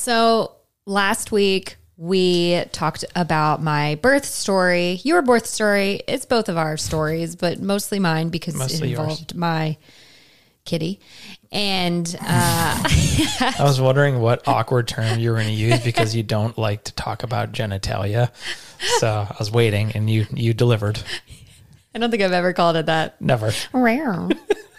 So last week we talked about my birth story, your birth story. It's both of our stories, but mostly mine because Mostly it involved yours. my kitty. And I was wondering what awkward term you were going to use because you don't like to talk about genitalia. So I was waiting and you delivered. I don't think I've ever called it that. Never. Rare.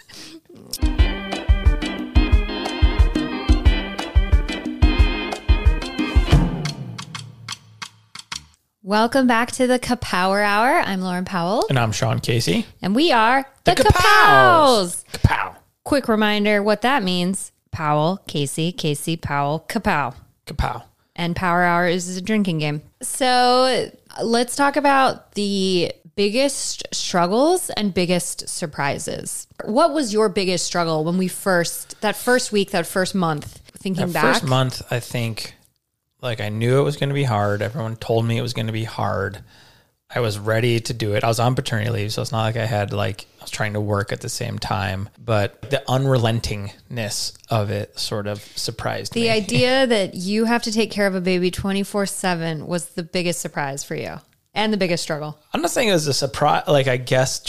Welcome back to the Kapower Hour. I'm Lauren Powell. And I'm Sean Casey. And we are the Kapows. Kapows. Kapow. Quick reminder what that means. Powell, Casey, Powell, Kapow. Kapow. And Power Hour is a drinking game. So let's talk about the biggest struggles and biggest surprises. What was your biggest struggle when that first week, that first month, thinking That back? first month, I think, I knew it was going to be hard. Everyone told me it was going to be hard. I was ready to do it. I was on paternity leave, so it's not like I was trying to work at the same time. But the unrelentingness of it sort of surprised me. The idea that you have to take care of a baby 24/7 was the biggest surprise for you and the biggest struggle. I'm not saying it was a surprise. I guess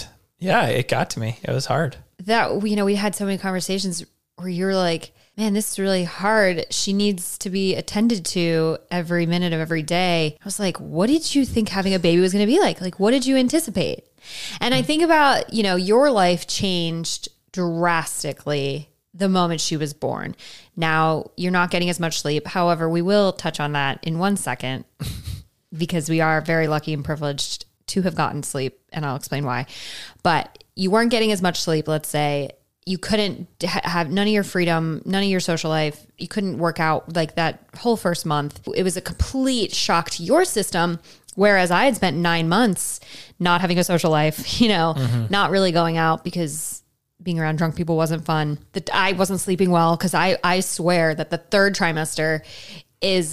it got to me. It was hard. That, we had so many conversations where you're like, man, this is really hard. She needs to be attended to every minute of every day. I was like, what did you think having a baby was going to be like? Like, what did you anticipate? And I think about, your life changed drastically the moment she was born. Now, you're not getting as much sleep. However, we will touch on that in 1 second because we are very lucky and privileged to have gotten sleep, and I'll explain why. But you weren't getting as much sleep, let's say. You couldn't have none of your freedom, none of your social life. You couldn't work out that whole first month. It was a complete shock to your system. Whereas I had spent 9 months not having a social life, not really going out because being around drunk people wasn't fun. That I wasn't sleeping well because I swear that the third trimester is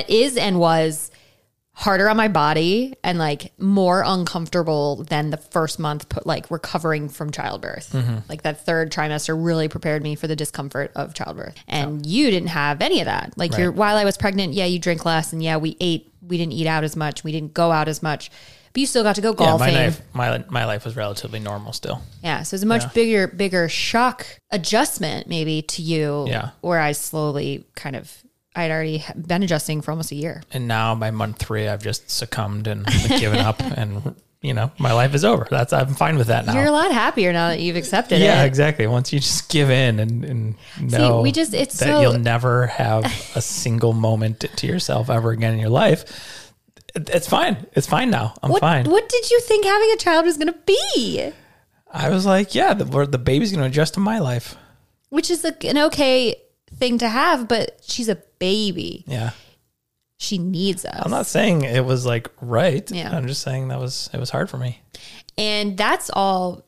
and was harder on my body and more uncomfortable than the first month recovering from childbirth. That third trimester really prepared me for the discomfort of childbirth. And you didn't have any of that. Right. While I was pregnant, you drink less and we didn't eat out as much. We didn't go out as much, but you still got to go golfing. Yeah, my life was relatively normal still. Yeah. So it's a much bigger shock adjustment maybe to you. Yeah. Where I slowly I'd already been adjusting for almost a year. And now by month 3, I've just succumbed and given up and, my life is over. I'm fine with that now. You're a lot happier now that you've accepted it. Yeah, exactly. Once you just give in and know that you'll never have a single moment to yourself ever again in your life, it's fine. It's fine now. I'm fine. What did you think having a child was going to be? I was like, the baby's going to adjust to my life. Which is an okay thing to have, but she's a baby. Yeah. She needs us. I'm not saying it was right. Yeah. I'm just saying it was hard for me. And that's all,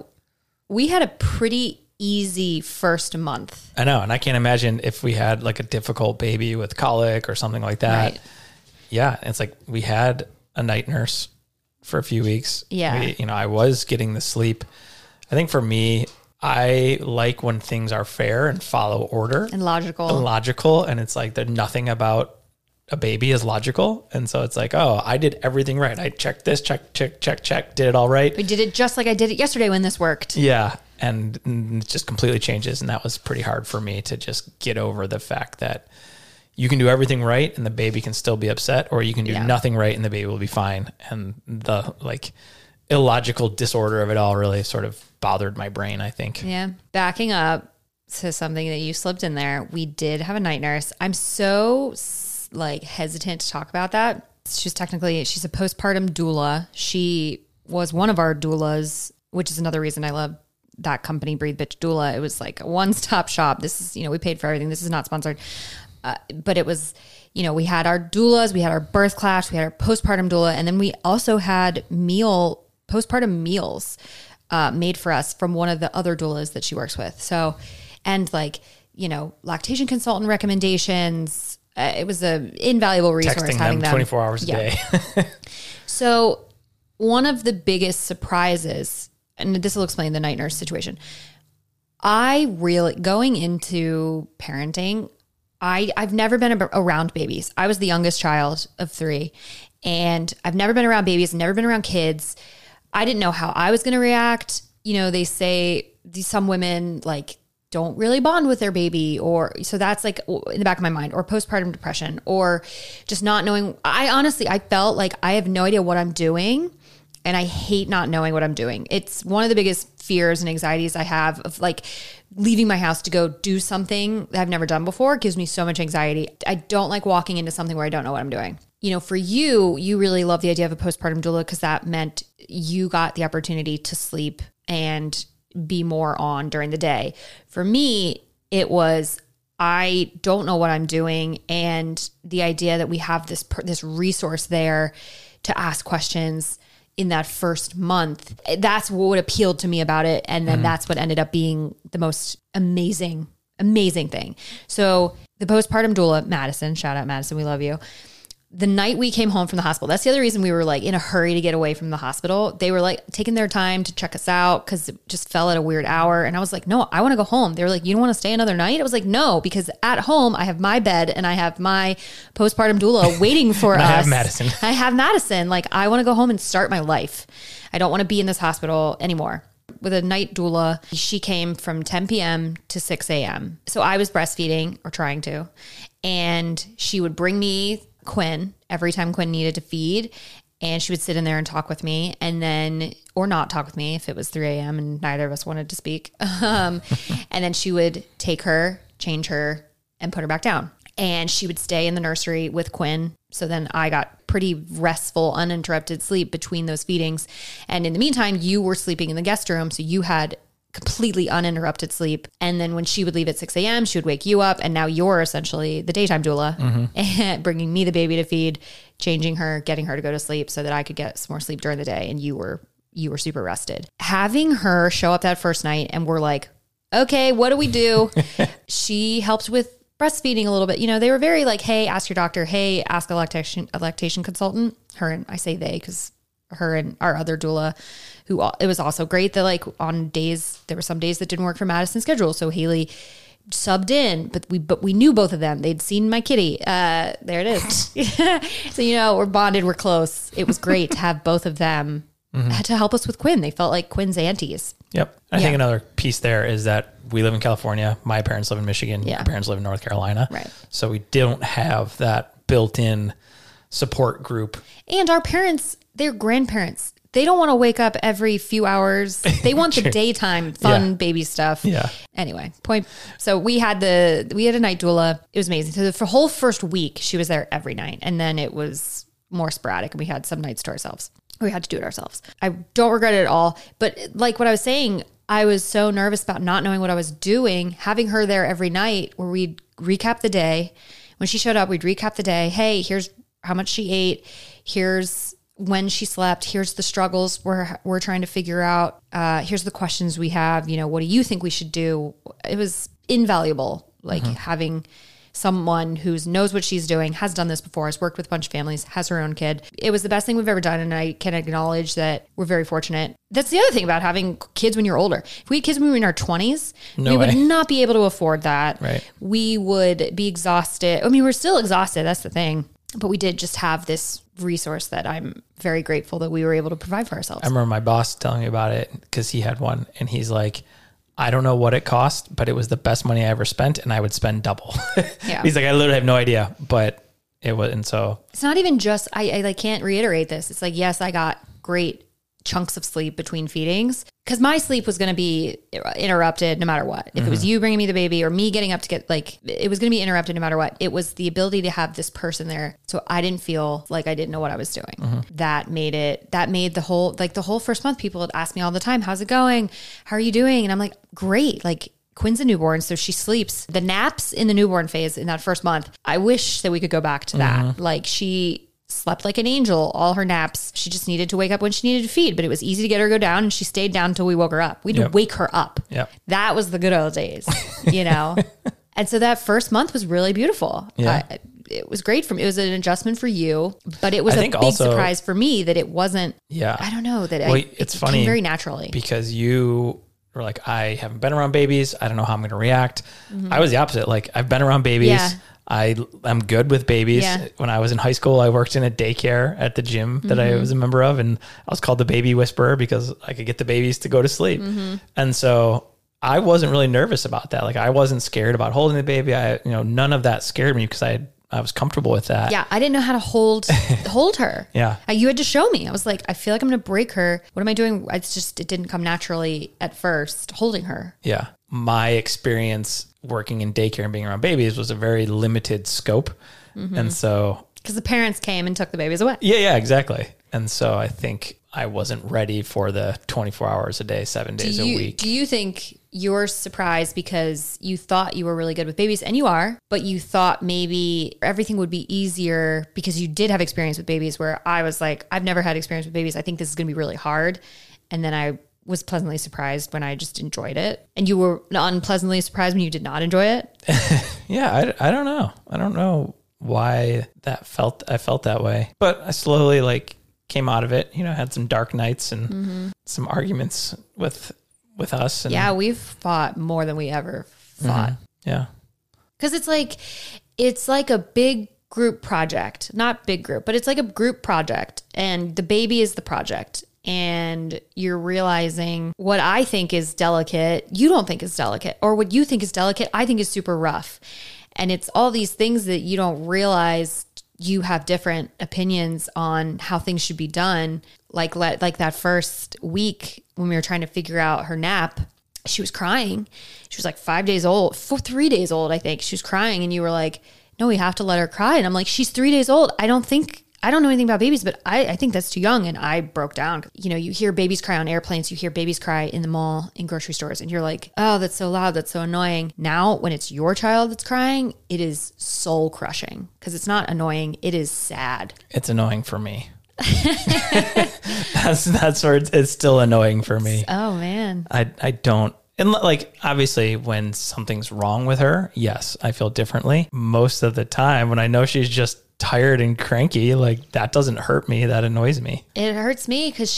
we had a pretty easy first month. I know. And I can't imagine if we had a difficult baby with colic or something like that. Right. Yeah. It's we had a night nurse for a few weeks. Yeah. I was getting the sleep. I think for me, I like when things are fair and follow order. And logical. And it's there's nothing about a baby is logical. And so it's I did everything right. I checked this, check, did it all right. We did it just like I did it yesterday when this worked. Yeah. And it just completely changes. And that was pretty hard for me to just get over the fact that you can do everything right and the baby can still be upset, or you can do nothing right and the baby will be fine. And the illogical disorder of it all really sort of bothered my brain, I think. Yeah. Backing up to something that you slipped in there, we did have a night nurse. I'm so hesitant to talk about that. She's a postpartum doula. She was one of our doulas, which is another reason I love that company, Breathe Bitch Doula. It was a one-stop shop. This is, we paid for everything. This is not sponsored. But it was, we had our doulas, we had our birth class, we had our postpartum doula, and then we also had postpartum meals made for us from one of the other doulas that she works with. So, and lactation consultant recommendations. It was an invaluable resource. Texting having them 24 hours a day. So one of the biggest surprises, and this will explain the night nurse situation. Going into parenting, I've never been around babies. I was the youngest child of 3, and I've never been around babies, never been around kids. I didn't know how I was going to react. You know, they say some women like don't really bond with their baby, or so that's like in the back of my mind, or postpartum depression, or just not knowing. I felt like I have no idea what I'm doing, and I hate not knowing what I'm doing. It's one of the biggest fears and anxieties I have of like leaving my house to go do something that I've never done before. It gives me so much anxiety. I don't like walking into something where I don't know what I'm doing. You know, for you really love the idea of a postpartum doula because that meant you got the opportunity to sleep and be more on during the day. For me, it was, I don't know what I'm doing. And the idea that we have this resource there to ask questions in that first month, that's what appealed to me about it. And then that's what ended up being the most amazing thing. So the postpartum doula, Madison, shout out Madison, we love you. The night we came home from the hospital, that's the other reason we were like in a hurry to get away from the hospital. They were like taking their time to check us out because it just fell at a weird hour. And I was like, no, I want to go home. They were like, you don't want to stay another night? I was like, no, because at home I have my bed and I have my postpartum doula waiting for us. I have Madison. Like, I want to go home and start my life. I don't want to be in this hospital anymore. With a night doula, she came from 10 p.m. to 6 a.m. So I was breastfeeding, or trying to, and she would bring me Quinn every time Quinn needed to feed, and she would sit in there and talk with me, and then, or not talk with me if it was 3 a.m. and neither of us wanted to speak. And then she would take her, change her, and put her back down. And she would stay in the nursery with Quinn. So then I got pretty restful, uninterrupted sleep between those feedings. And in the meantime, you were sleeping in the guest room. So you had completely uninterrupted sleep. And then when she would leave at 6 a.m., she would wake you up. And now you're essentially the daytime doula, and bringing me the baby to feed, changing her, getting her to go to sleep so that I could get some more sleep during the day. And you were super rested. Having her show up that first night and we're like, okay, what do we do? She helped with breastfeeding a little bit. You know, they were very like, hey, ask your doctor. Hey, ask a lactation consultant. Her, and I say they because her and our other doula, who, it was also great that like on days, there were some days that didn't work for Madison's schedule. So Haley subbed in, but we knew both of them. They'd seen my kitty. There it is. So, you know, we're bonded, we're close. It was great to have both of them to help us with Quinn. They felt like Quinn's aunties. Yep. I think another piece there is that we live in California. My parents live in Michigan. My parents live in North Carolina. Right. So we don't have that built-in support group. And our parents, they're grandparents. They don't want to wake up every few hours. They want the daytime fun baby stuff. Yeah. Anyway, point. So we had a night doula. It was amazing. So the whole first week she was there every night, and then it was more sporadic and we had some nights to ourselves. We had to do it ourselves. I don't regret it at all. But like what I was saying, I was so nervous about not knowing what I was doing, having her there every night where we'd recap the day. When she showed up, we'd recap the day. Hey, here's how much she ate. Here's when she slept. Here's the struggles we're trying to figure out. Here's the questions we have. You know, what do you think we should do? It was invaluable, like having someone who knows what she's doing, has done this before, has worked with a bunch of families, has her own kid. It was the best thing we've ever done. And I can acknowledge that we're very fortunate. That's the other thing about having kids when you're older. If we had kids when we were in our 20s, we would not be able to afford that. Right. We would be exhausted. I mean, we're still exhausted. That's the thing. But we did just have this resource that I'm very grateful that we were able to provide for ourselves. I remember my boss telling me about it because he had one, and he's like, I don't know what it cost, but it was the best money I ever spent, and I would spend double. He's like, I literally have no idea, but it was. And so it's not even just, I can't reiterate this. It's like, yes, I got great chunks of sleep between feedings because my sleep was going to be interrupted no matter what. If it was you bringing me the baby or me getting up to get, like, it was going to be interrupted no matter what. It was the ability to have this person there. So I didn't feel like I didn't know what I was doing. That made the whole first month, people would ask me all the time, how's it going? How are you doing? And I'm like, great. Like, Quinn's a newborn, so she sleeps. The naps in the newborn phase in that first month, I wish that we could go back to that. Like, she slept like an angel, all her naps. She just needed to wake up when she needed to feed, but it was easy to get her to go down, and she stayed down until we woke her up. We had to wake her up. That was the good old days, you know? And so that first month was really beautiful. It was great for me. It was an adjustment for you, but it was a big surprise for me that it wasn't, I don't know, that it's funny, came very naturally. Because you or like, I haven't been around babies. I don't know how I'm going to react. I was the opposite. Like, I've been around babies. Yeah. I'm good with babies. Yeah. When I was in high school, I worked in a daycare at the gym that I was a member of, and I was called the baby whisperer because I could get the babies to go to sleep. And so I wasn't really nervous about that. Like, I wasn't scared about holding the baby. None of that scared me because I was comfortable with that. Yeah, I didn't know how to hold her. Yeah. You had to show me. I was like, I feel like I'm going to break her. What am I doing? It didn't come naturally at first, holding her. Yeah. My experience working in daycare and being around babies was a very limited scope. And so... Because the parents came and took the babies away. Yeah, exactly. And so I think I wasn't ready for the 24 hours a day, 7 days a week. Do you think you're surprised because you thought you were really good with babies, and you are, but you thought maybe everything would be easier because you did have experience with babies, where I was like, I've never had experience with babies. I think this is going to be really hard. And then I was pleasantly surprised when I just enjoyed it. And you were unpleasantly surprised when you did not enjoy it? Yeah, I don't know. I don't know why I felt that way. But I slowly came out of it, had some dark nights and some arguments with us. And yeah, we've fought more than we ever fought. Yeah. Because it's like a big group project. Not big group, but it's like a group project. And the baby is the project. And you're realizing what I think is delicate, you don't think is delicate. Or what you think is delicate, I think is super rough. And it's all these things that you don't realize you have different opinions on how things should be done. Like that first week when we were trying to figure out her nap, she was crying. She was like 3 days old, I think. She was crying, and you were like, no, we have to let her cry. And I'm like, she's 3 days old. I don't know anything about babies, but I think that's too young. And I broke down. You hear babies cry on airplanes. You hear babies cry in the mall, in grocery stores. And you're like, oh, that's so loud. That's so annoying. Now, when it's your child that's crying, it is soul crushing because it's not annoying. It is sad. It's annoying for me. That's where it's still annoying for me. Oh, man. I don't. And obviously when something's wrong with her, yes, I feel differently. Most of the time when I know she's just tired and cranky, that doesn't hurt me. That annoys me. It hurts me because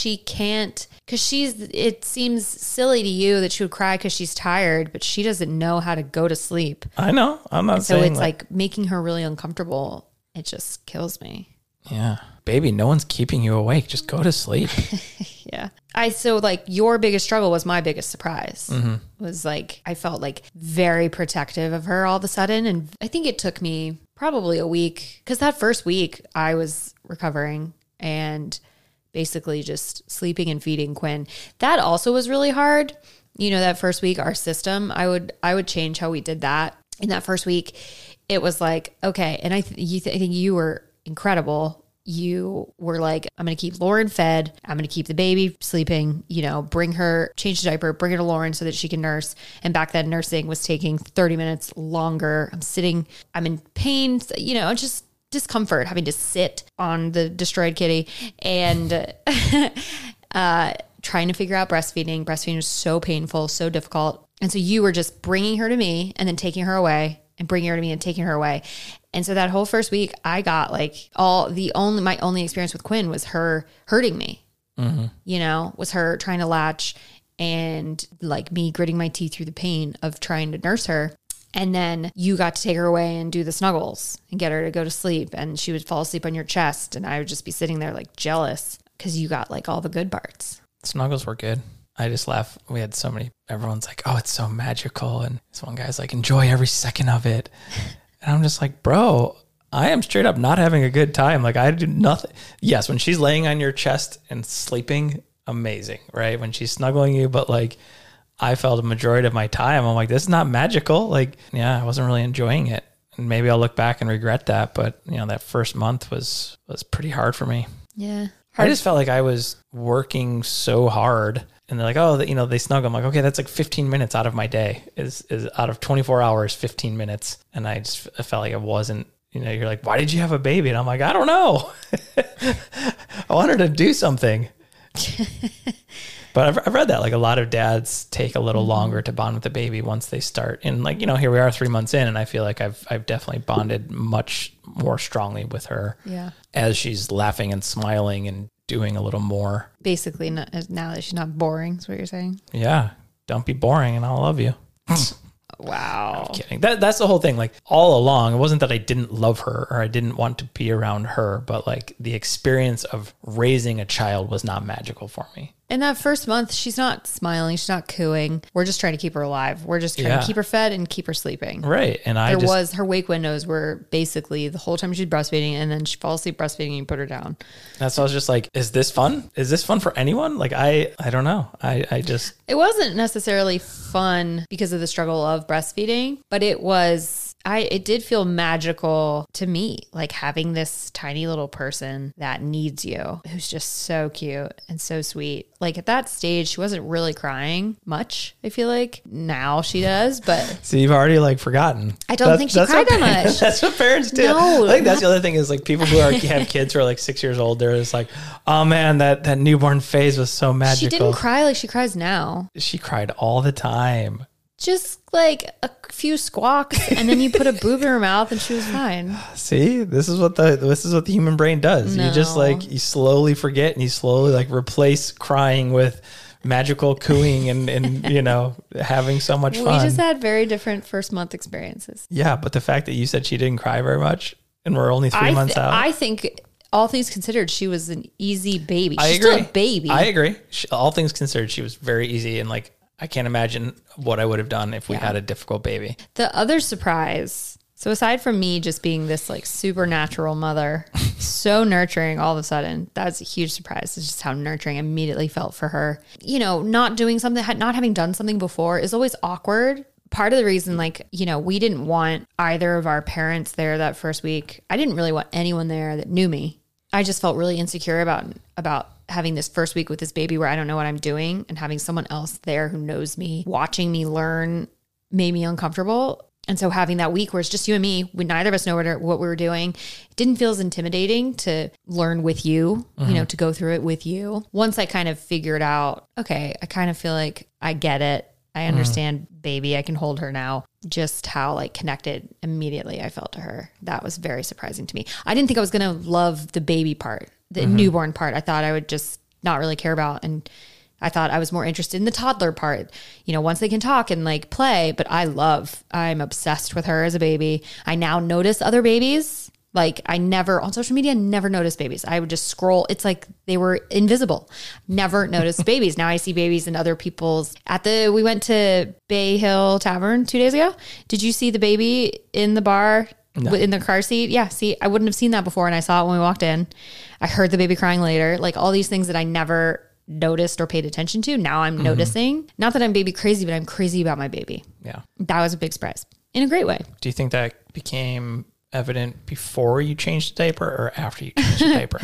it seems silly to you that she would cry because she's tired, but she doesn't know how to go to sleep. I know. I'm not saying. So it's like making her really uncomfortable. It just kills me. Yeah. Baby, no one's keeping you awake. Just go to sleep. Yeah. Your biggest struggle was my biggest surprise. Was I felt very protective of her all of a sudden. And I think it took me probably a week, because that first week I was recovering and basically just sleeping and feeding Quinn. That also was really hard. That first week, our system, I would change how we did that. In that first week, it was okay. And I think you were incredible. You were like, I'm going to keep Lauren fed. I'm going to keep the baby sleeping, bring her, change the diaper, bring her to Lauren so that she can nurse. And back then nursing was taking 30 minutes longer. I'm in pain, just discomfort, having to sit on the destroyed kitty and trying to figure out breastfeeding. Breastfeeding was so painful, so difficult. And so you were just bringing her to me and then taking her away, and bringing her to me and taking her away. And so that whole first week, I got my only experience with Quinn was her hurting me, was her trying to latch and me gritting my teeth through the pain of trying to nurse her. And then you got to take her away and do the snuggles and get her to go to sleep. And she would fall asleep on your chest. And I would just be sitting there jealous because you got all the good parts. Snuggles were good. I just laugh. We had so many, everyone's like, oh, it's so magical. And this one guy's like, enjoy every second of it. And I'm just like, bro, I am straight up not having a good time. I do nothing. Yes, when she's laying on your chest and sleeping, amazing, right? When she's snuggling you, but I felt a majority of my time, I'm like, this is not magical. Yeah, I wasn't really enjoying it. And maybe I'll look back and regret that. But, that first month was pretty hard for me. Yeah. I just felt like I was working so hard. And they're like, oh, they snuggle. I'm like, okay, that's 15 minutes out of my day is out of 24 hours, 15 minutes. And I felt like it wasn't, you're like, why did you have a baby? And I'm like, I don't know. I wanted to do something. But I've read that a lot of dads take a little longer to bond with the baby once they start. And here we are 3 months in, and I feel like I've definitely bonded much more strongly with her. Yeah. As she's laughing and smiling and doing a little more. Basically, now that she's not boring, is what you're saying. Yeah. don't be boring and I'll love you. Wow. I'm kidding. That's the whole thing. Like all along, it wasn't that I didn't love her or I didn't want to be around her, but like the experience of raising a child was not magical for me. In that first month, she's not smiling. She's not cooing. We're just trying to keep her alive. We're just trying to keep her fed and keep her sleeping. Right. And her wake windows were basically the whole time she's breastfeeding, and then she falls asleep breastfeeding and you put her down. That's why I was just like, is this fun? Is this fun for anyone? Like, I don't know. I just. It wasn't necessarily fun because of the struggle of breastfeeding, but it did feel magical to me, like having this tiny little person that needs you, who's just so cute and so sweet. Like at that stage, she wasn't really crying much, I feel like. Now she does, but... So you've already like forgotten. I don't think she cried that much. That's what parents do. No, I think that's the other thing is like people who have kids who are like 6 years old, they're just like, oh man, that newborn phase was so magical. She didn't cry like she cries now. She cried all the time. Just like a few squawks, and then you put a boob in her mouth, and she was fine. See, this is what the human brain does. No. You just like you slowly forget, and you slowly like replace crying with magical cooing and you know having so much fun. We just had very different first month experiences. Yeah, but the fact that you said she didn't cry very much, and we're only 3 months out, I think. All things considered, she was an easy baby. She's still a baby. I agree. All things considered, she was very easy, and like I can't imagine what I would have done if we had a difficult baby. The other surprise, so aside from me just being this like supernatural mother, so nurturing all of a sudden, that was a huge surprise. It's just how nurturing I immediately felt for her. You know, not doing something, not having done something before is always awkward. Part of the reason, like, you know, we didn't want either of our parents there that first week. I didn't really want anyone there that knew me. I just felt really insecure about having this first week with this baby where I don't know what I'm doing, and having someone else there who knows me, watching me learn made me uncomfortable. And so having that week where it's just you and me, we neither of us know what we were doing, it didn't feel as intimidating to learn with you, you know, to go through it with you. Once I kind of figured out, okay, I kind of feel like I get it. I understand baby. I can hold her now. Just how like connected immediately I felt to her. That was very surprising to me. I didn't think I was going to love the baby part, the newborn part. I thought I would just not really care about. And I thought I was more interested in the toddler part, you know, once they can talk and like play. But I'm obsessed with her as a baby. I now notice other babies. Like I never on social media, never noticed babies. I would just scroll. It's like they were invisible. Never noticed babies. Now I see babies in other people's we went to Bay Hill Tavern 2 days ago. Did you see the baby in the bar in the car seat? Yeah. See, I wouldn't have seen that before. And I saw it when we walked in. I heard the baby crying later, like all these things that I never noticed or paid attention to. Now I'm noticing. Not that I'm baby crazy, but I'm crazy about my baby. Yeah. That was a big surprise in a great way. Do you think that became evident before you changed the diaper or after you changed the diaper?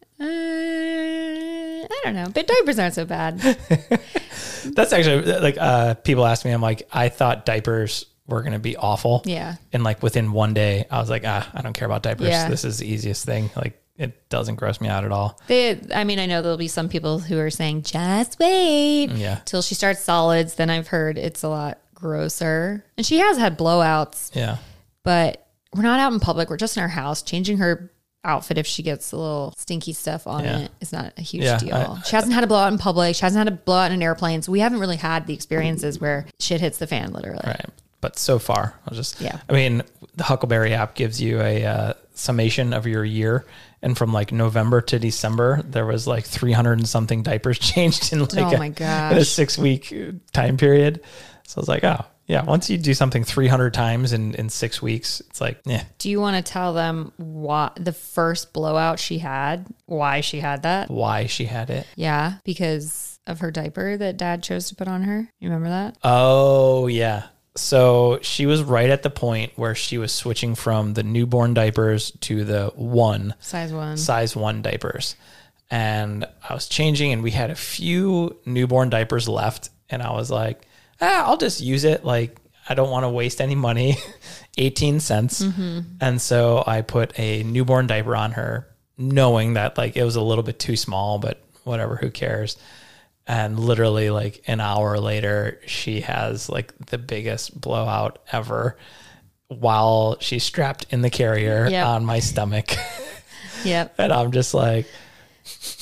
I don't know, but diapers aren't so bad. That's actually like people ask me, I'm like, I thought diapers were going to be awful. Yeah. And like within one day I was like, I don't care about diapers. Yeah. This is the easiest thing. Like it doesn't gross me out at all. I mean, I know there'll be some people who are saying, just wait till she starts solids. Then I've heard it's a lot grosser, and she has had blowouts. Yeah. But we're not out in public. We're just in our house. Changing her outfit if she gets a little stinky stuff on it is not a huge deal. She hasn't had a blowout in public. She hasn't had a blowout in an airplane. So we haven't really had the experiences where shit hits the fan, literally. Right. But so far, I mean, the Huckleberry app gives you a summation of your year. And from like November to December, there was like 300 and something diapers changed in like in a 6 week time period. So I was like, oh, yeah, once you do something 300 times in 6 weeks, it's like, yeah. Do you want to tell them what the first blowout she had, why she had that? Why she had it? Yeah, because of her diaper that dad chose to put on her. You remember that? Oh, yeah. So she was right at the point where she was switching from the newborn diapers to the size one diapers. And I was changing, and we had a few newborn diapers left. And I was like, I'll just use it. Like, I don't want to waste any money, 18 cents. And so I put a newborn diaper on her, knowing that like it was a little bit too small, but whatever, who cares? And literally like an hour later, she has like the biggest blowout ever while she's strapped in the carrier on my stomach. Yep. And I'm just like,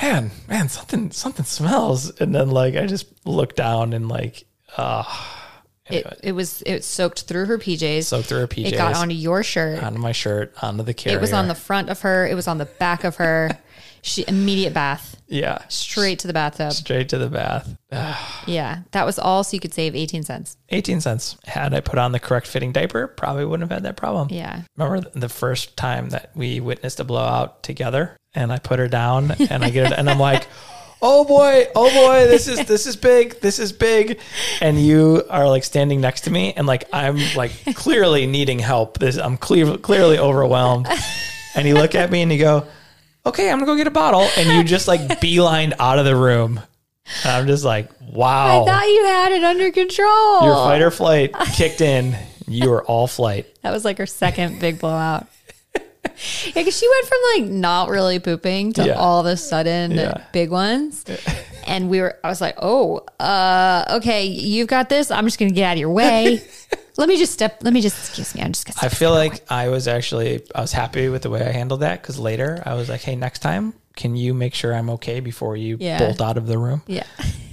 man, something smells. And then like, I just look down and like, anyway. It soaked through her PJs. It got onto your shirt. Onto my shirt, onto the carrier. It was on the front of her. It was on the back of her. Immediate bath. Yeah. Straight to the bathtub. Straight to the bath. Yeah. That was all so you could save 18 cents. 18 cents. Had I put on the correct fitting diaper, probably wouldn't have had that problem. Yeah. Remember the first time that we witnessed a blowout together and I put her down and I get it and I'm like, oh boy, this is big. And you are like standing next to me and like, I'm like clearly needing help. I'm clearly overwhelmed. And you look at me and you go, okay, I'm gonna go get a bottle. And you just like beelined out of the room. And I'm just like, wow. I thought you had it under control. Your fight or flight kicked in. You were all flight. That was like her second big blowout. Yeah, because she went from like not really pooping to all of a sudden big ones. And I was like, okay, you've got this. I'm just going to get out of your way. Excuse me. I feel like I was happy with the way I handled that because later I was like, hey, next time, can you make sure I'm okay before you bolt out of the room? Yeah.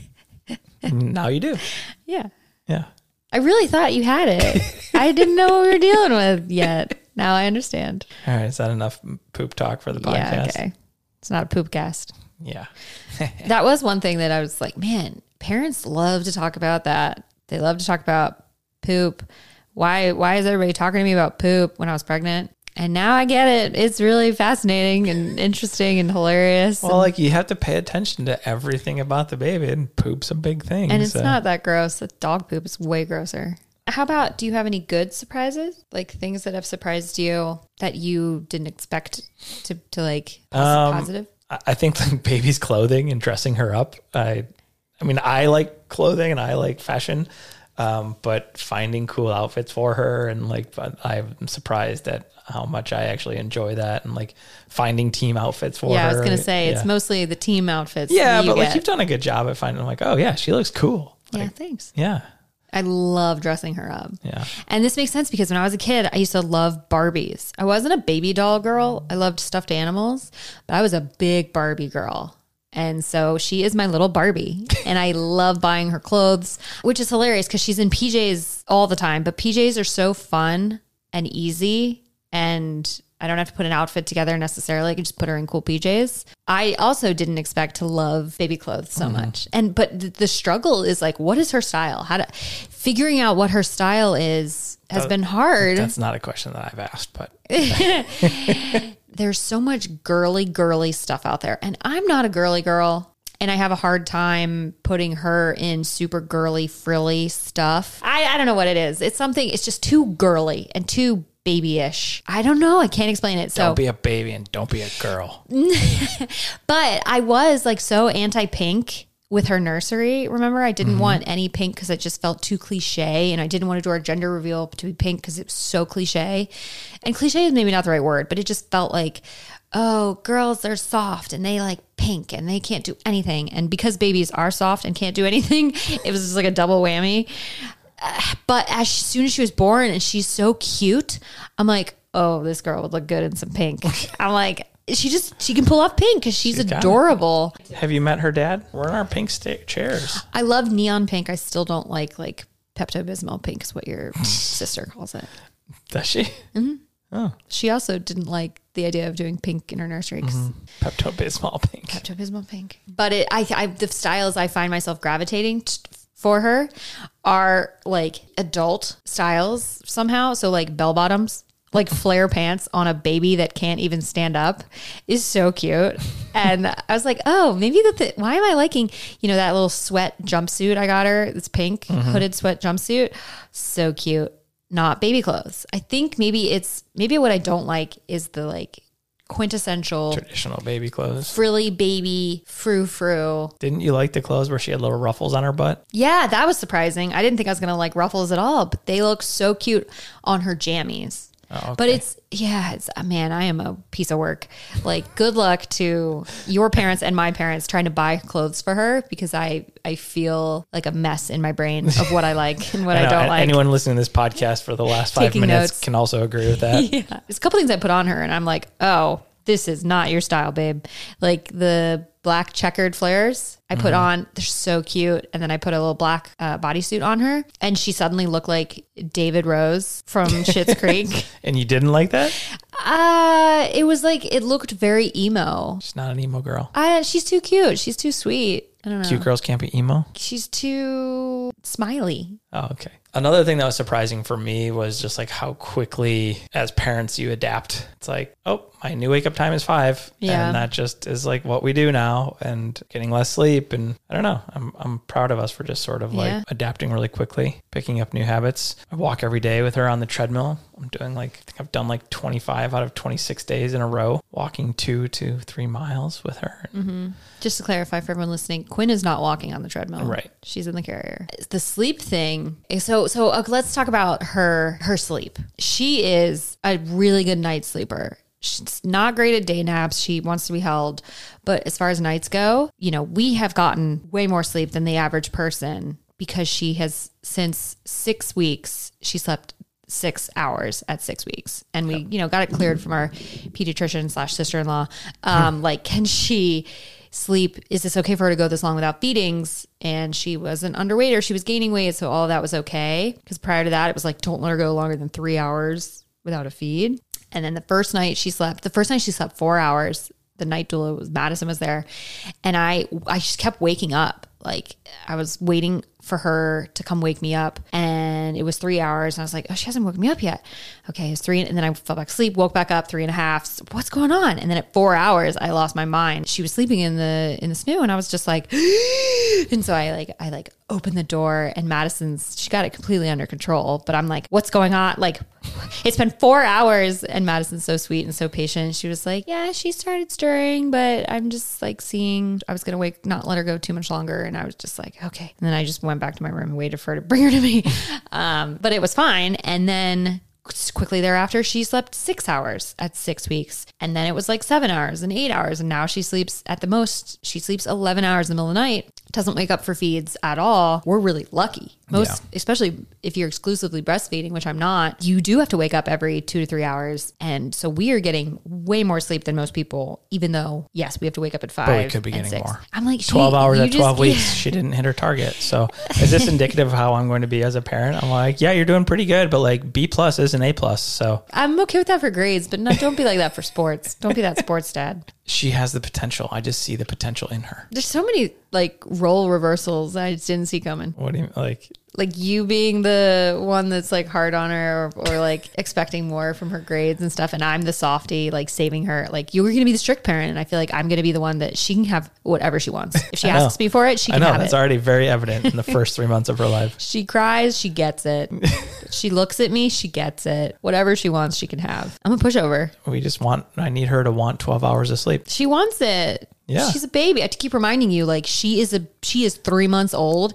Now you do. Yeah. Yeah. I really thought you had it. I didn't know what we were dealing with yet. Now I understand. All right. Is that enough poop talk for the podcast? Yeah. Okay. It's not a poop cast. Yeah. That was one thing that I was like, man, parents love to talk about that. They love to talk about poop. Why is everybody talking to me about poop when I was pregnant? And now I get it. It's really fascinating and interesting and hilarious. Well, like you have to pay attention to everything about the baby, and poop's a big thing. And it's not that gross. The dog poop is way grosser. How about, do you have any good surprises? Like things that have surprised you that you didn't expect to like positive? I think like baby's clothing and dressing her up. I mean, I like clothing and I like fashion. But finding cool outfits for her and like, I'm surprised at how much I actually enjoy that and like finding team outfits for her. Yeah, I was going to say, it's mostly the team outfits. Yeah, but like you've done a good job at finding like, oh yeah, she looks cool. Like, yeah, thanks. Yeah. I love dressing her up. Yeah. And this makes sense because when I was a kid, I used to love Barbies. I wasn't a baby doll girl. I loved stuffed animals, but I was a big Barbie girl. And so she is my little Barbie and I love buying her clothes, which is hilarious because she's in PJs all the time, but PJs are so fun and easy and I don't have to put an outfit together necessarily. I can just put her in cool PJs. I also didn't expect to love baby clothes so much. But the struggle is like, what is her style? Figuring out what her style has been hard. That's not a question that I've asked, but there's so much girly stuff out there. And I'm not a girly girl. And I have a hard time putting her in super girly, frilly stuff. I don't know what it is. It's just too girly and too babyish. I don't know. I can't explain it. Don't be a baby and don't be a girl. But I was like so anti-pink with her nursery. Remember, I didn't want any pink because it just felt too cliche. And I didn't want to do our gender reveal to be pink because it was so cliche. And cliche is maybe not the right word, but it just felt like, oh, girls are soft and they like pink and they can't do anything. And because babies are soft and can't do anything, it was just like a double whammy. But as soon as she was born and she's so cute, I'm like, oh, this girl would look good in some pink. I'm like, she can pull off pink because she's adorable. Have you met her dad? We're in our pink chairs. I love neon pink. I still don't like Pepto-Bismol pink is what your sister calls it. Does she? Mm-hmm. Oh. She also didn't like the idea of doing pink in her nursery. Pepto-Bismol pink. Pepto-Bismol pink. But the styles I find myself gravitating for her are like adult styles somehow. So like bell bottoms, like flare pants on a baby that can't even stand up is so cute. And I was like, oh, maybe why am I liking, that little sweat jumpsuit I got her? It's pink hooded sweat jumpsuit. So cute. Not baby clothes. I think maybe what I don't like is the like quintessential traditional baby clothes, frilly baby frou. Didn't you like the clothes where she had little ruffles on her butt? Yeah, that was surprising. I didn't think I was gonna like ruffles at all, but they look so cute on her jammies. Oh, okay. But man, I am a piece of work. Like, good luck to your parents and my parents trying to buy clothes for her because I feel like a mess in my brain of what I like and what I don't like. Anyone listening to this podcast for the last 5 minutes can also agree with that. Yeah. There's a couple things I put on her and I'm like, oh, this is not your style, babe. Like the black checkered flares I put on, they're so cute. And then I put a little black bodysuit on her, and she suddenly looked like David Rose from Schitt's Creek. And you didn't like that? It was like, it looked very emo. She's not an emo girl. She's too cute. She's too sweet. I don't know. Cute girls can't be emo? She's too smiley. Oh, okay. Another thing that was surprising for me was just like how quickly as parents you adapt. It's like, oh, my new wake up time is 5. Yeah. And that just is like what we do now, and getting less sleep. And I don't know. I'm proud of us for just sort of like adapting really quickly, picking up new habits. I walk every day with her on the treadmill. I'm doing I think I've done like 25 out of 26 days in a row, walking 2 to 3 miles with her. Mm-hmm. Just to clarify for everyone listening, Quinn is not walking on the treadmill. Right. She's in the carrier. The sleep thing. So let's talk about her sleep. She is a really good night sleeper. She's not great at day naps. She wants to be held. But as far as nights go, we have gotten way more sleep than the average person, because she has, since 6 weeks, she slept 6 hours at 6 weeks. And we, got it cleared from our pediatrician / sister-in-law. Can she sleep? Is this okay for her to go this long without feedings? And she wasn't underweight, or she was gaining weight. So all of that was okay. Because prior to that, it was like, don't let her go longer than 3 hours without a feed. And then the first night she slept 4 hours. The night doula Madison was there. And I just kept waking up. Like, I was waiting for her to come wake me up, and it was 3 hours. And I was like, oh, she hasn't woken me up yet. Okay, it's 3. And then I fell back asleep, woke back up 3.5. What's going on? And then at 4 hours, I lost my mind. She was sleeping in the SNU, and I was just like, and so I opened the door, and she got it completely under control. But I'm like, what's going on? Like, it's been 4 hours, and Madison's so sweet and so patient. She was like, yeah, she started stirring, but I'm just like seeing, I was going to not let her go too much longer. And I was just like, okay. And then I just went back to my room and waited for her to bring her to me. But it was fine. And then quickly thereafter, she slept 6 hours at 6 weeks. And then it was like 7 hours and 8 hours. And now she sleeps at the most, she sleeps 11 hours in the middle of the night. Doesn't wake up for feeds at all. We're really lucky. Especially if you're exclusively breastfeeding, which I'm not, you do have to wake up every 2 to 3 hours. And so we are getting way more sleep than most people, even though, yes, we have to wake up at 5. But we could be getting 6. more. I'm like, 12 hours at 12 weeks. She didn't hit her target. So is this indicative of how I'm going to be as a parent? I'm like, yeah, you're doing pretty good, but like B+ is an A+. So I'm okay with that for grades, but don't be like that for sports. Don't be that sports dad. She has the potential. I just see the potential in her. There's so many like role reversals I just didn't see coming. What do you like? Like you being the one that's like hard on her, or like expecting more from her grades and stuff. And I'm the softie, like saving her. Like, you're going to be the strict parent. And I feel like I'm going to be the one that she can have whatever she wants. If she asks me for it, she can have it. I know, that's already very evident in the first 3 months of her life. She cries, she gets it. She looks at me, she gets it. Whatever she wants, she can have. I'm a pushover. I need her to want 12 hours of sleep. She wants it. Yeah. She's a baby. I have to keep reminding you, like, she is 3 months old.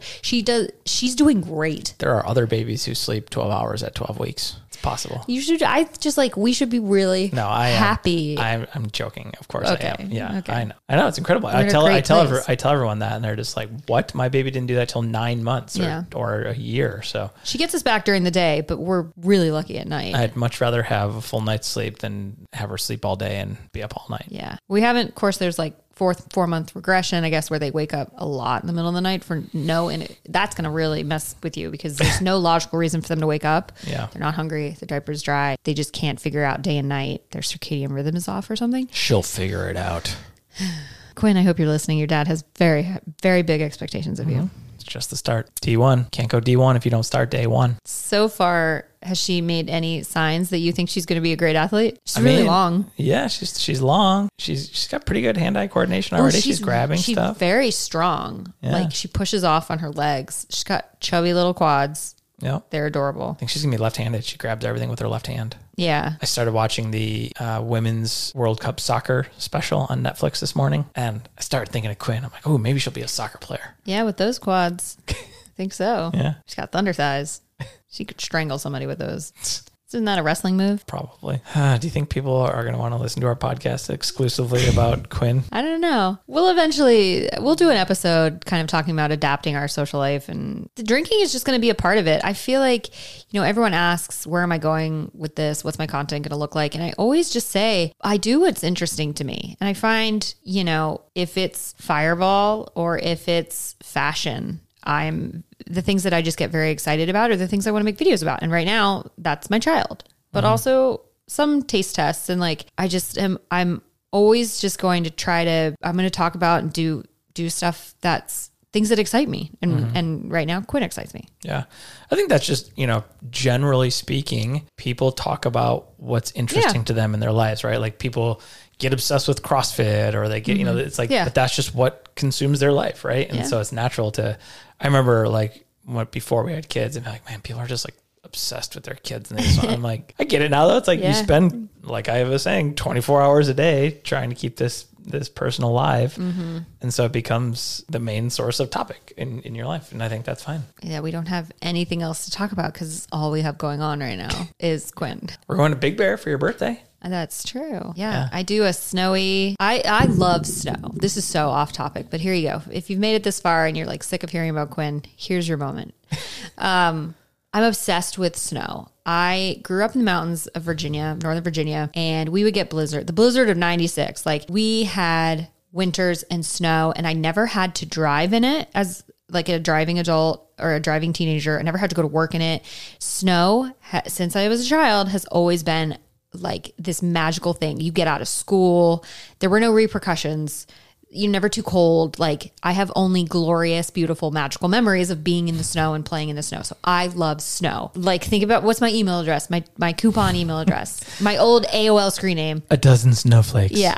She's doing great. There are other babies who sleep 12 hours at 12 weeks. It's possible. We should be really happy. I'm joking. Of course I am. Yeah. Okay. I know. It's incredible. I tell everyone that, and they're just like, what? My baby didn't do that till 9 months or a year. So she gets us back during the day, but we're really lucky at night. I'd much rather have a full night's sleep than have her sleep all day and be up all night. Yeah. We haven't, of course, there's like 4-month regression, I guess, where they wake up a lot in the middle of the night and that's going to really mess with you, because there's no logical reason for them to wake up. Yeah. They're not hungry. The diaper's dry. They just can't figure out day and night. Their circadian rhythm is off or something. She'll figure it out. Quinn, I hope you're listening. Your dad has very, very big expectations of you. It's just the start. D1. Can't go D1 if you don't start day 1. So far, has she made any signs that you think she's going to be a great athlete? She's really long. Yeah, she's long. She's got pretty good hand-eye coordination already. She's grabbing stuff. She's very strong. Yeah. Like, she pushes off on her legs. She's got chubby little quads. Yeah. They're adorable. I think she's going to be left-handed. She grabs everything with her left hand. Yeah. I started watching the Women's World Cup soccer special on Netflix this morning, and I started thinking of Quinn. I'm like, oh, maybe she'll be a soccer player. Yeah, with those quads. I think so. Yeah. She's got thunder thighs. She could strangle somebody with those. Isn't that a wrestling move? Probably. Do you think people are going to want to listen to our podcast exclusively about Quinn? I don't know. We'll do an episode kind of talking about adapting our social life, and the drinking is just going to be a part of it. I feel like, everyone asks, where am I going with this? What's my content going to look like? And I always just say, I do what's interesting to me. And I find, if it's Fireball or if it's fashion, the things that I just get very excited about are the things I want to make videos about. And right now that's my child, but also some taste tests. And I'm always just going to I'm going to talk about and do stuff that's things that excite me. And right now Quinn excites me. Yeah. I think that's just, generally speaking, people talk about what's interesting to them in their lives, right? Like people get obsessed with CrossFit or they get, it's like, but that's just what consumes their life. Right. And so it's natural I remember before we had kids and like, man, people are just like obsessed with their kids. And I'm like, I get it now though. It's like you spend, like I was saying, 24 hours a day trying to keep this person alive. And so it becomes the main source of topic in your life. And I think that's fine. Yeah. We don't have anything else to talk about because all we have going on right now is Quinn. We're going to Big Bear for your birthday. That's true. Yeah. I do a snowy, I love snow. This is so off topic, but here you go. If you've made it this far and you're like sick of hearing about Quinn, here's your moment. I'm obsessed with snow. I grew up in the mountains of Virginia, Northern Virginia, and we would get the blizzard of 96. Like we had winters and snow, and I never had to drive in it as like a driving adult or a driving teenager. I never had to go to work in it. Snow, since I was a child, has always been like this magical thing. You get out of school. There were no repercussions. You're never too cold. Like I have only glorious, beautiful, magical memories of being in the snow and playing in the snow. So I love snow. Like think about what's my email address, my coupon email address, my old AOL screen name. A dozen snowflakes. Yeah.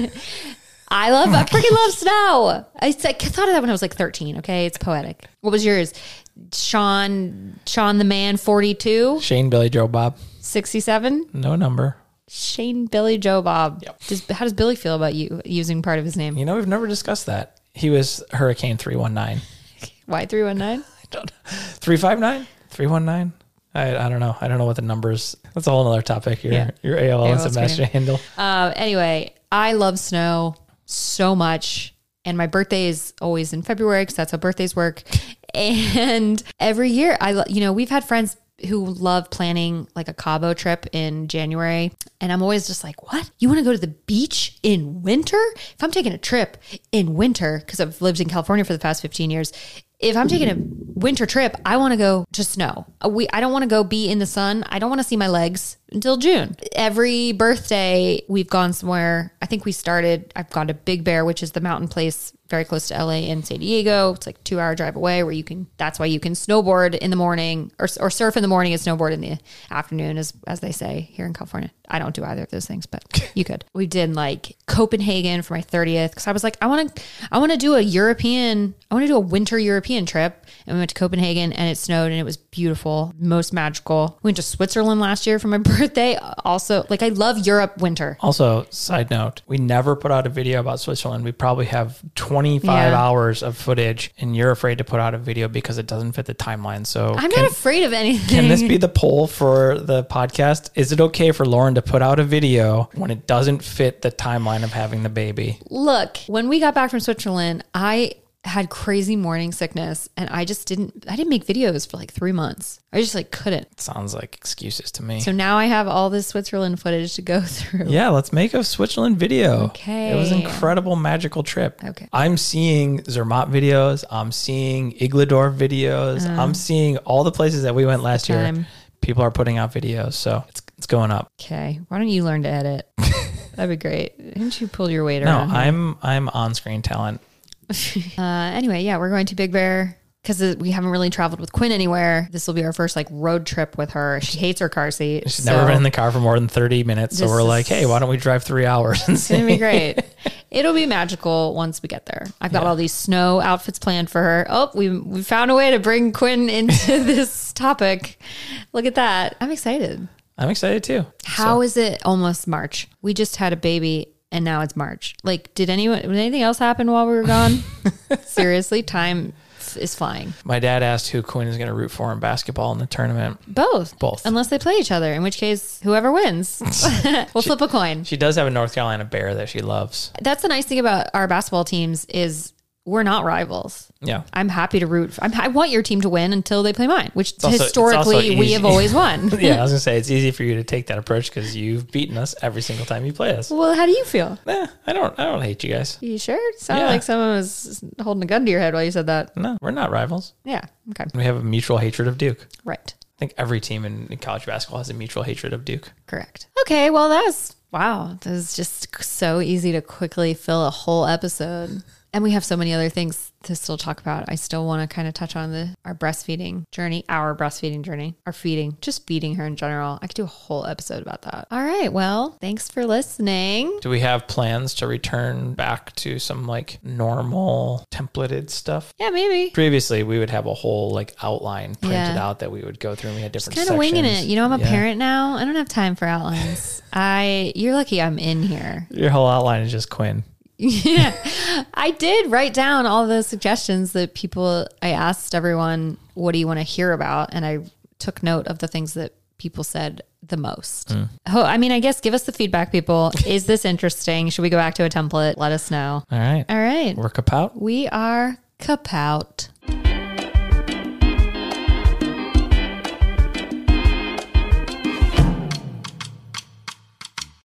I freaking love snow. I thought of that when I was like 13. Okay. It's poetic. What was yours? Sean the man, 42. Shane, Billy, Joe, Bob. 67. No number. Shane, Billy, Joe, Bob. Yep. How does Billy feel about you using part of his name? We've never discussed that. He was Hurricane 319. Why 319? I don't know. 359? 319? I don't know. I don't know what the numbers. That's a whole other topic. Your AOL and Sebastian handle. Anyway, I love snow so much. And my birthday is always in February because that's how birthdays work. And every year we've had friends who love planning like a Cabo trip in January. And I'm always just like, what? You want to go to the beach in winter? If I'm taking a trip in winter, because I've lived in California for the past 15 years, if I'm taking a winter trip, I want to go to snow. I don't want to go be in the sun. I don't want to see my legs until June. Every birthday we've gone somewhere. I think I've gone to Big Bear, which is the mountain place very close to LA and San Diego. It's like a 2-hour drive away where that's why you can snowboard in the morning or surf in the morning and snowboard in the afternoon, as they say here in California. I don't do either of those things, but you could. We did like Copenhagen for my 30th because I was like, I want to do a winter European trip. And we went to Copenhagen and it snowed and it was beautiful, most magical. We went to Switzerland last year for my birthday. Also, like I love Europe winter. Also, side note, we never put out a video about Switzerland. We probably have 25 hours of footage and you're afraid to put out a video because it doesn't fit the timeline. So I'm not afraid of anything. Can this be the poll for the podcast? Is it okay for Lauren to put out a video when it doesn't fit the timeline of having the baby? Look, when we got back from Switzerland, I had crazy morning sickness and I didn't make videos for like 3 months. I just like couldn't. Sounds like excuses to me. So now I have all this Switzerland footage to go through. Yeah, let's make a Switzerland video. Okay. It was an incredible, magical trip. Okay. I'm seeing Zermatt videos. I'm seeing Iglador videos. I'm seeing all the places that we went last year. People are putting out videos. So it's going up. Okay. Why don't you learn to edit? That'd be great. Didn't you pull your weight around? No, I'm on-screen talent. Anyway, we're going to Big Bear because we haven't really traveled with Quinn anywhere. This will be our first like road trip with her. She hates her car seat. She's never been in the car for more than 30 minutes. So we're like, hey, why don't we drive 3 hours? It's going to be great. It'll be magical once we get there. I've got all these snow outfits planned for her. Oh, we found a way to bring Quinn into this topic. Look at that. I'm excited. I'm excited too. How is it almost March? We just had a baby. And now it's March. Like, did anything else happen while we were gone? Seriously, time stuff is flying. My dad asked who Quinn is going to root for in basketball in the tournament. Both. Both. Unless they play each other, in which case, whoever wins, we'll flip a coin. She does have a North Carolina Bear that she loves. That's the nice thing about our basketball teams is we're not rivals. Yeah. I'm happy to root. I want your team to win until they play mine, which also historically we have always won. Yeah, I was going to say, it's easy for you to take that approach because you've beaten us every single time you play us. Well, how do you feel? I don't hate you guys. You sure? It sounded like someone was holding a gun to your head while you said that. No, we're not rivals. Yeah. Okay. We have a mutual hatred of Duke. Right. I think every team in college basketball has a mutual hatred of Duke. Correct. Okay. Well, wow. That was just so easy to quickly fill a whole episode. And we have so many other things to still talk about. I still want to kind of touch on our breastfeeding journey, just feeding her in general. I could do a whole episode about that. All right. Well, thanks for listening. Do we have plans to return back to some like normal templated stuff? Yeah, maybe. Previously, we would have a whole like outline printed out that we would go through and we had different just sections. Kind of winging it. You know, I'm a parent now. I don't have time for outlines. You're lucky I'm in here. Your whole outline is just Quinn. Yeah, I did write down all the suggestions that I asked everyone, what do you want to hear about? And I took note of the things that people said the most. I mean, I guess give us the feedback, people. Is this interesting? Should we go back to a template? Let us know. All right. All right. We're kapout. We are kapout.